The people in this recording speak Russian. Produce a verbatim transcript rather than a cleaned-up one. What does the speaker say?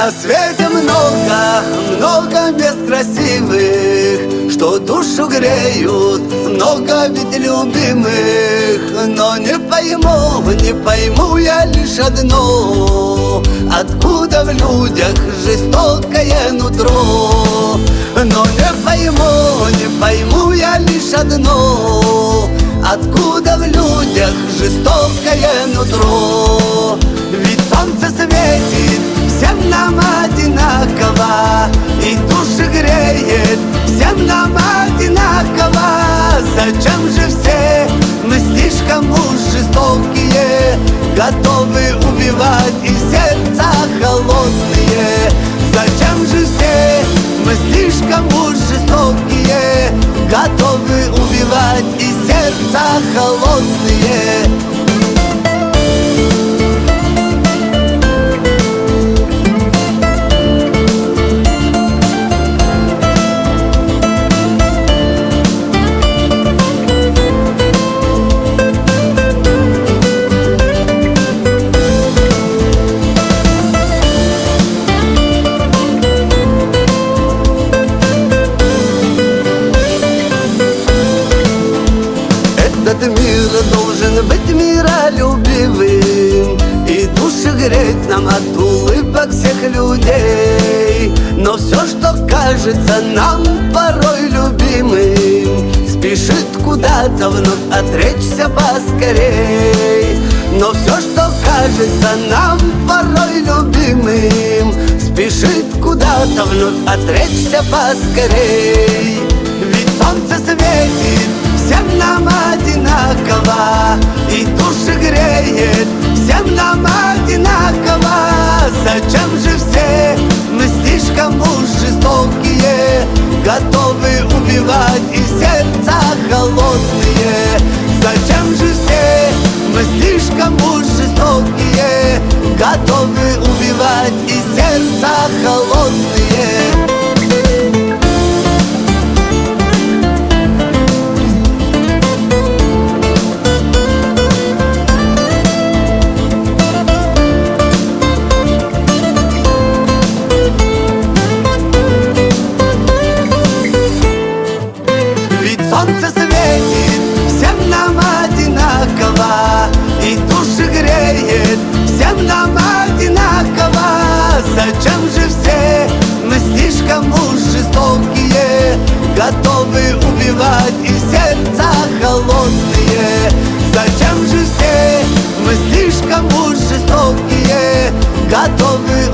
На свете много, много мест красивых, что душу греют, много ведь любимых. Но не пойму, не пойму я лишь одно: откуда в людях жестокое нутро? Но не пойму, не пойму я лишь одно: откуда в людях жестокое нутро? Ведь солнце светит всем нам одинаково, и души греет всем нам одинаково. Зачем же все мы слишком уж жестокие, готовы убивать и сердца холодные? Зачем же все мы слишком уж жестокие, готовы убивать и сердца холодные? Этот мир должен быть миролюбивым и души греть нам от улыбок всех людей. Но все, что кажется нам порой любимым, спешит куда-то вновь отречься поскорей. Но все, что кажется нам порой любимым, спешит куда-то вновь отречься поскорей. Ведь солнце светит всем нам одинаково, и души греет всем нам одинаково. Зачем же все мы слишком уж жестокие, готовы убивать и сердца холодные? Зачем же все мы слишком уж жестокие, готовы убивать и сердца холодные? Солнце светит всем нам одинаково, и души греет всем нам одинаково. Зачем же все мы слишком уж жестокие, готовы убивать и сердца холодные? Зачем же все мы слишком уж жестокие, готовы